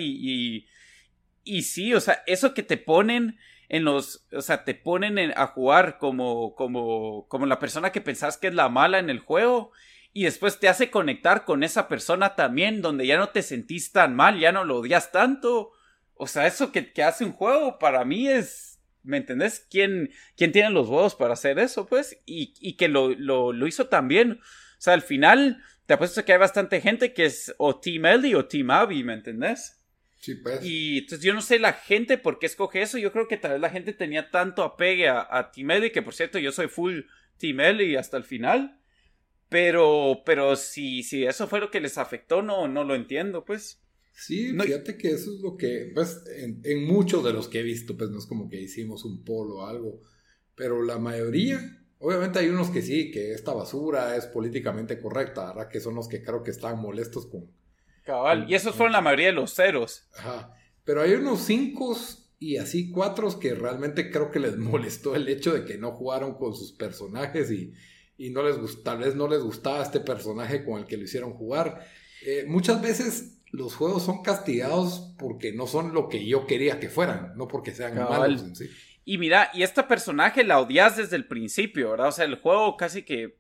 Y sí, o sea, eso que te ponen o sea, te ponen a jugar como la persona que pensás que es la mala en el juego, y después te hace conectar con esa persona también, donde ya no te sentís tan mal, ya no lo odias tanto. O sea, eso que hace un juego para mí es, ¿me entendés? ¿Quién tiene los huevos para hacer eso, pues? Y que lo hizo tan bien. O sea, al final, te apuesto que hay bastante gente que es o Team Ellie o Team Abby, ¿me entendés? Sí, pues. Y entonces yo no sé la gente por qué escoge eso. Yo creo que tal vez la gente tenía tanto apegue a Team Ellie, que por cierto yo soy full Team Ellie hasta el final. Pero si eso fue lo que les afectó, no lo entiendo, pues. Sí, No, fíjate que eso es lo que, pues, en muchos de los que he visto, pues no es como que hicimos un poll o algo, pero la mayoría, obviamente hay unos que sí, que esta basura es políticamente correcta, ¿verdad? Que son los que creo que están molestos cabal. Y esos fueron la mayoría de los ceros. Ajá, pero hay unos 5 y así 4 que realmente creo que les molestó el hecho de que no jugaron con sus personajes y no tal vez no les gustaba este personaje con el que lo hicieron jugar. Muchas veces los juegos son castigados porque no son lo que yo quería que fueran, no porque sean malos en sí. Y mira, y esta personaje la odias desde el principio, ¿verdad? O sea, el juego casi que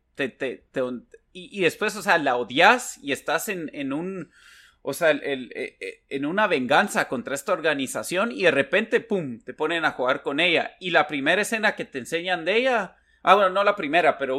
y después, o sea, la odias y estás en un... O sea, en una venganza contra esta organización y de repente, ¡pum!, te ponen a jugar con ella. Y la primera escena que te enseñan de ella... bueno, no la primera, pero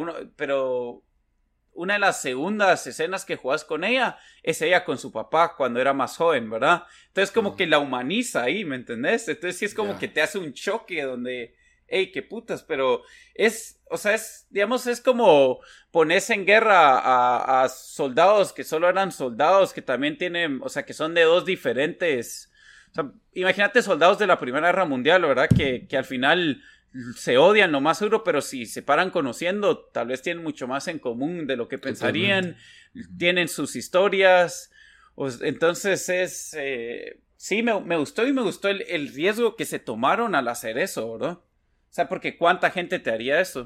una de las segundas escenas que juegas con ella es ella con su papá cuando era más joven, ¿verdad? Entonces como que la humaniza ahí, ¿me entendés? Entonces sí es como que te hace un choque donde... ¡Ey, qué putas! Pero o sea, digamos, es como ponerse en guerra a soldados que solo eran soldados, que también tienen, o sea, que son de dos diferentes... O sea, imagínate soldados de la Primera Guerra Mundial, ¿verdad? Que al final se odian lo más seguro, pero si se paran conociendo, tal vez tienen mucho más en común de lo que pensarían. Totalmente. Tienen sus historias. Entonces sí, me gustó y me gustó el riesgo que se tomaron al hacer eso, ¿verdad? O sea, porque ¿cuánta gente te haría eso?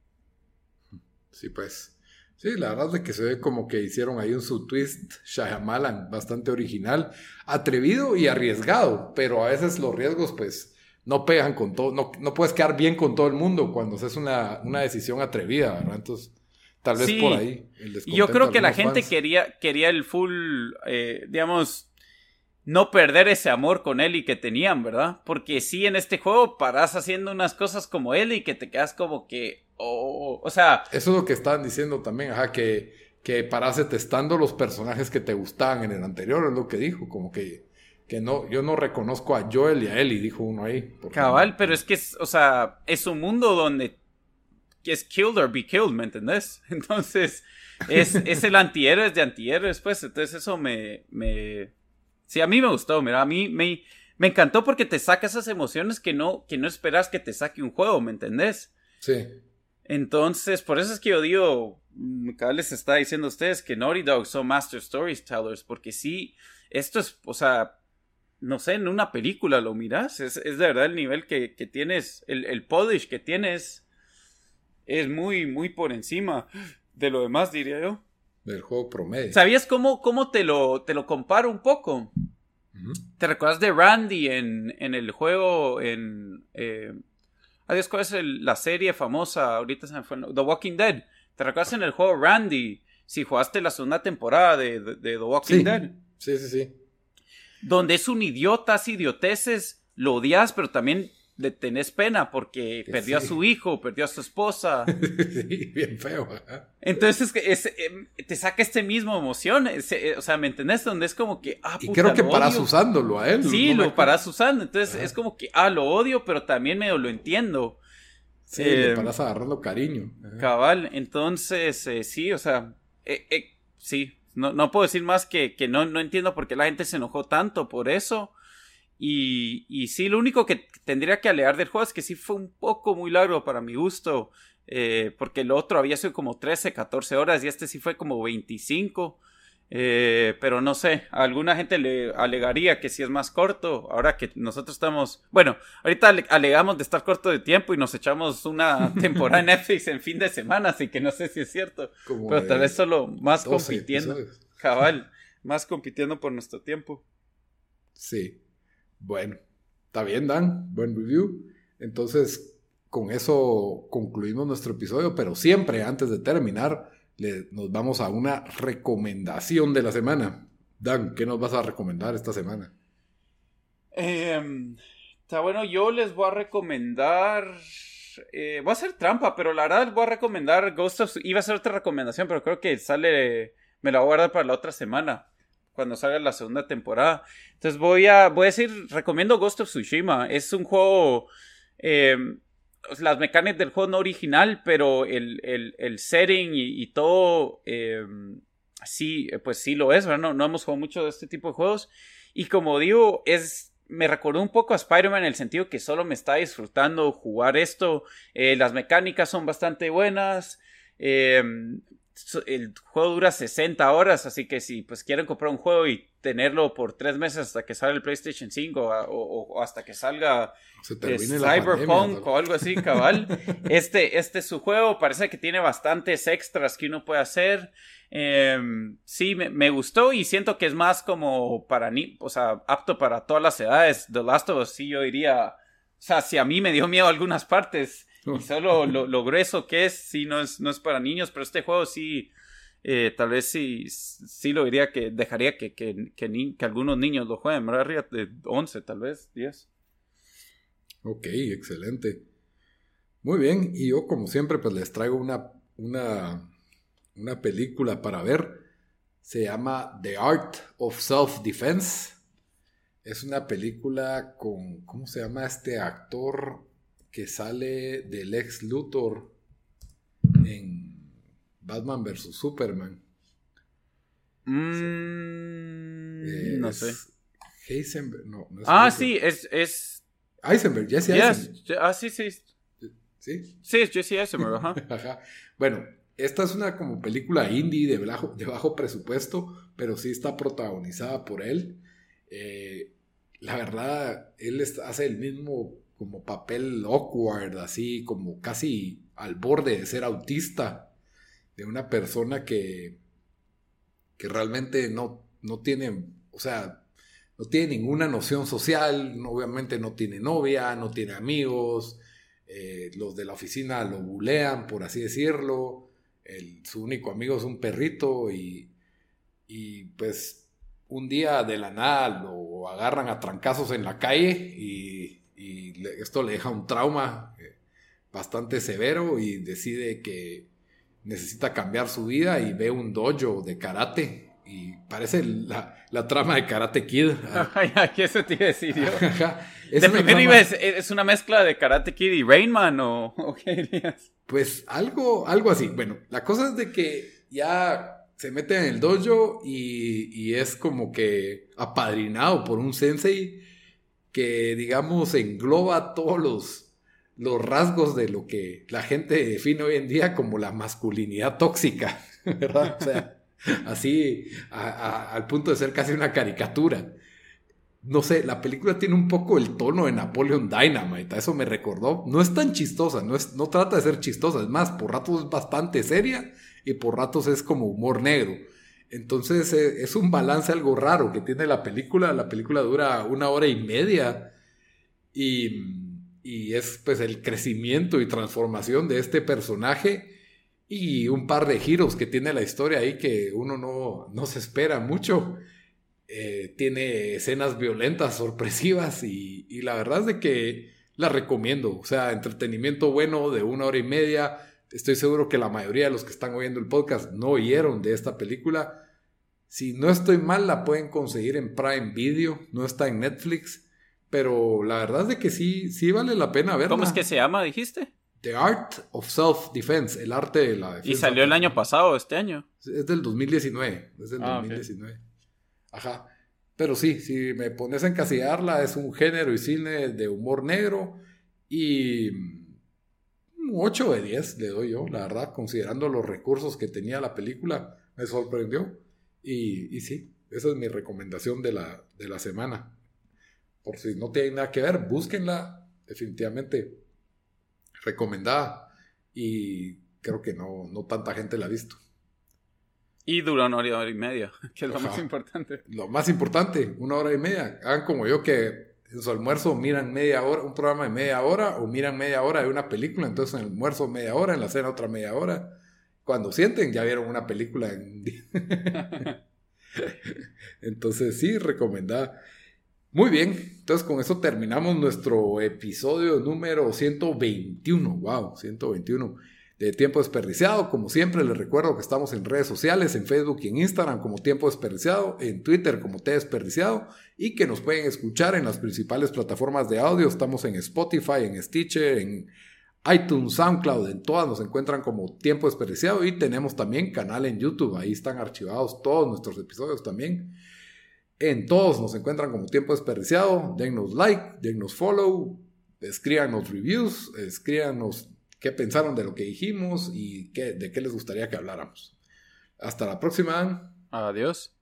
Sí, pues. Sí, la verdad es que se ve como que hicieron ahí un subtwist Shyamalan bastante original, atrevido y arriesgado, pero a veces los riesgos, pues, no pegan con todo, no puedes quedar bien con todo el mundo cuando haces una decisión atrevida, ¿verdad? Entonces, tal vez sí, por ahí el descontento. Yo creo que la gente quería el full, digamos... no perder ese amor con Ellie que tenían, ¿verdad? Porque sí, en este juego parás haciendo unas cosas como Ellie que te quedas como que... o sea... Eso es lo que estaban diciendo también, ajá, que parás testando los personajes que te gustaban en el anterior, es lo que dijo, como que no, yo no reconozco a Joel y a Ellie, dijo uno ahí. Cabal, pero es que, o sea, es un mundo donde es killed or be killed, ¿me entendés? Entonces, es el antihéroe de antihéroes, pues, entonces eso sí, a mí me gustó, mira, a mí me encantó porque te saca esas emociones que no esperas que te saque un juego, ¿me entendés? Sí. Entonces, por eso es que yo digo, cada vez les está diciendo a ustedes que Naughty Dog son master storytellers, porque sí, esto es, o sea, no sé, en una película lo miras, es de verdad el nivel que tienes, el polish que tienes, es muy, muy por encima de lo demás, diría yo. Del juego promedio. ¿Sabías cómo te lo comparo un poco? Uh-huh. ¿Te recuerdas de Randy en el juego ¿cuál es la serie famosa? Ahorita se me fue. The Walking Dead. ¿Te recuerdas en el juego Randy? Si jugaste la segunda temporada de The Walking Dead. Sí. Donde es un idiota, hace idioteces, lo odias, pero también le tenés pena porque perdió a su hijo, perdió a su esposa. Sí, bien feo. Entonces te saca mismo emoción, o sea, ¿me entendés? Donde es como que, y creo que parás usándolo a él. Sí, lo parás usando, entonces es como que, lo odio, pero también medio lo entiendo. Sí, le parás agarrando cariño. Cabal, entonces, sí, o sea, sí, no puedo decir más que no entiendo por qué la gente se enojó tanto por eso. Y sí, lo único que tendría que alegar del juego es que sí fue un poco muy largo para mi gusto, porque el otro había sido como 13, 14 horas y este sí fue como 25. Pero no sé, a alguna gente le alegaría que si es más corto, ahora que nosotros estamos, bueno, ahorita alegamos de estar corto de tiempo y nos echamos una temporada en Netflix en fin de semana, así que no sé si es cierto, Como pero tal vez solo más 12 compitiendo, episodios. cabal, más compitiendo por nuestro tiempo. Sí. Bueno, está bien, Dan. Buen review. Entonces, con eso concluimos nuestro episodio, pero siempre antes de terminar, nos vamos a una recomendación de la semana. Dan, ¿qué nos vas a recomendar esta semana? Está bueno, yo les voy a recomendar... voy a hacer trampa, pero la verdad les voy a recomendar Ghost of... Iba a ser otra recomendación, pero creo que sale... Me la voy a guardar para la otra semana, cuando salga la segunda temporada. Entonces voy a decir, recomiendo Ghost of Tsushima. Es un juego... las mecánicas del juego no original, pero el setting y todo sí, pues sí lo es, ¿verdad? No hemos jugado mucho de este tipo de juegos. Y como digo, me recordó un poco a Spider-Man en el sentido que solo me está disfrutando jugar esto. Las mecánicas son bastante buenas. El juego dura 60 horas, así que si pues quieren comprar un juego y tenerlo por 3 meses hasta que salga el PlayStation 5 o hasta que salga Cyberpunk o algo así, cabal. Este es su juego, parece que tiene bastantes extras que uno puede hacer. Sí, me gustó y siento que es más como o sea, apto para todas las edades. The Last of Us, sí, yo diría, o sea, si a mí me dio miedo algunas partes y solo lo grueso que es, sí, no es para niños, pero este juego sí, tal vez sí lo diría que dejaría que algunos niños lo jueguen, ¿verdad? Arriba de 11, tal vez, 10. Ok, excelente. Muy bien, y yo como siempre pues les traigo una película para ver. Se llama The Art of Self-Defense. Es una película con, ¿cómo se llama este actor que sale del Lex Luthor en Batman vs. Superman? No sé. Heisenberg, no es Ah, Heisenberg. sí, es... Eisenberg, Jesse Eisenberg. Ah, sí. ¿Sí? Sí, es Jesse Eisenberg, ajá. Ajá. Bueno, esta es una como película indie de bajo presupuesto, pero sí está protagonizada por él. La verdad, él hace el mismo como papel awkward, así como casi al borde de ser autista, de una persona que realmente no tiene, o sea, no tiene ninguna noción social, obviamente no tiene novia, no tiene amigos, los de la oficina lo bulean, por así decirlo, su único amigo es un perrito y pues un día de la nada lo agarran a trancazos en la calle y esto le deja un trauma bastante severo y decide que necesita cambiar su vida y ve un dojo de karate y parece la trama de Karate Kid. ¿Qué eso te iba a decir yo? ¿Es una mezcla de Karate Kid y Rain Man o qué dirías? Pues algo así. Bueno, la cosa es de que ya se mete en el dojo y es como que apadrinado por un sensei que, digamos, engloba todos los rasgos de lo que la gente define hoy en día como la masculinidad tóxica, ¿verdad? O sea, así al punto de ser casi una caricatura. No sé, la película tiene un poco el tono de Napoleon Dynamite, eso me recordó. No es tan chistosa, no trata de ser chistosa, es más, por ratos es bastante seria y por ratos es como humor negro. Entonces es un balance algo raro que tiene la película. La película dura 1 hora y media y es pues el crecimiento y transformación de este personaje y un par de giros que tiene la historia ahí que uno no se espera mucho. Tiene escenas violentas, sorpresivas y la verdad es de que la recomiendo. O sea, entretenimiento bueno de 1 hora y media. Estoy seguro que la mayoría de los que están oyendo el podcast no oyeron de esta película. Si no estoy mal, la pueden conseguir en Prime Video. No está en Netflix. Pero la verdad es de que sí vale la pena verla. ¿Cómo es que se llama, dijiste? The Art of Self-Defense. El arte de la defensa. ¿Y salió el año pasado, este año? Es del 2019. Es del 2019. Okay. Ajá. Pero sí, si me pones a encasillarla, es un género y cine de humor negro. Y 8 de 10 le doy yo, la verdad, considerando los recursos que tenía la película, me sorprendió. Y sí, esa es mi recomendación de la semana. Por si no tienen nada que ver, búsquenla, definitivamente recomendada. Y creo que no tanta gente la ha visto. Y dura 1 hora y media, que es lo Ajá. más importante. Lo más importante, 1 hora y media. Hagan como yo, que en su almuerzo miran media hora, un programa de media hora, o miran media hora de una película. Entonces en el almuerzo media hora, en la cena otra media hora. Cuando sienten, ya vieron una película en un día. Entonces sí, recomendada. Muy bien, entonces con eso terminamos nuestro episodio número 121. Wow, 121 de Tiempo Desperdiciado. Como siempre les recuerdo que estamos en redes sociales, en Facebook y en Instagram como Tiempo Desperdiciado, en Twitter como T Desperdiciado, y que nos pueden escuchar en las principales plataformas de audio. Estamos en Spotify, en Stitcher, en iTunes, SoundCloud, en todas nos encuentran como Tiempo Desperdiciado, y tenemos también canal en YouTube. Ahí están archivados todos nuestros episodios también. En todos nos encuentran como Tiempo Desperdiciado. Dennos like, dennos follow, escríbanos reviews, escríbanos qué pensaron de lo que dijimos y de qué les gustaría que habláramos. Hasta la próxima. Adiós.